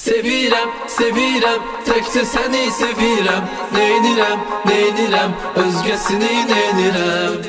Sevirəm, sevirəm, təkcə səni sevirəm. Neynirəm, neynirəm, özgəsini neynirəm.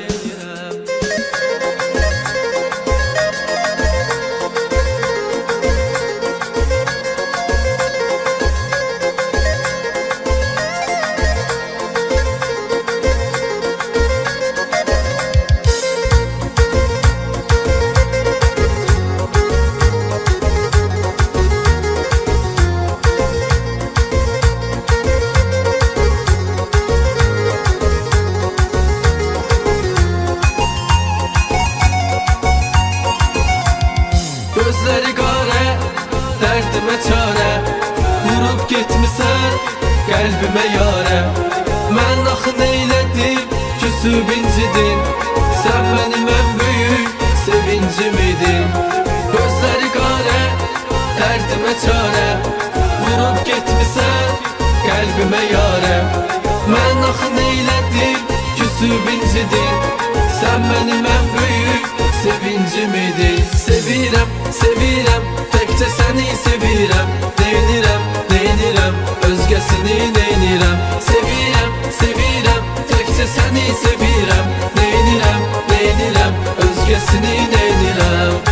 Gözləri qarə, dərdimə çarə, vurub getmisən qəlbimə yarə. Mən axı neylədim, küsüb incidin, sən mənim ən böyük sevincim idin. Gözləri qarə, dərdimə çarə, vurub getmisən qəlbimə yarə. Mən axı neylədim, küsüb incidin, sən mənim ən böyük sevincim idin. Sevirəm, sevirəm, təkcə səni sevirəm. Neynirəm, neynirəm, özgəsini neynirəm. Sevirəm, sevirəm, təkcə səni sevirəm. Neynirəm, neynirəm, özgəsini neynirəm.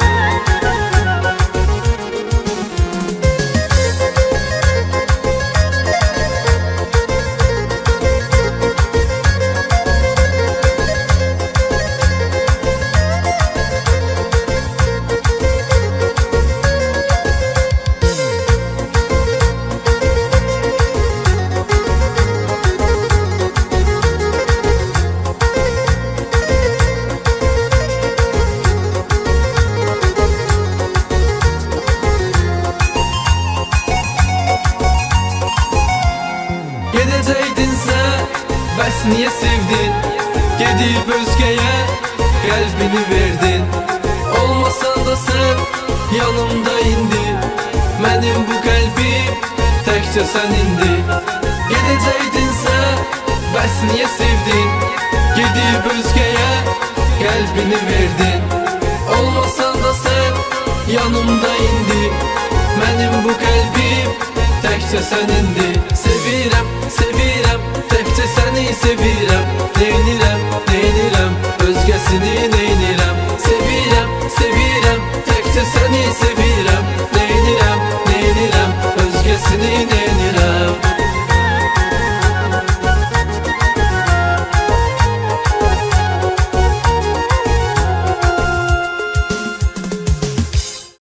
Gedəcəkdinsə, bəs niyə sevdin? Gedib özgəyə qəlbini verdin. Olmasan da sən yanımda indi, mənim bu qəlbim təkcə sənindi. Gedəcəkdinsə, bəs niyə sevdin? Gedib özgəyə qəlbini verdin. Olmasan da sən yanımda indi, mənim bu qəlbim təkcə sənindi. Sevirəm, sevirəm, təkcə səni sevirəm. Neynirəm, neynirəm, özgəsini neynirəm. Sevirəm, sevirəm, təkcə səni sevirəm.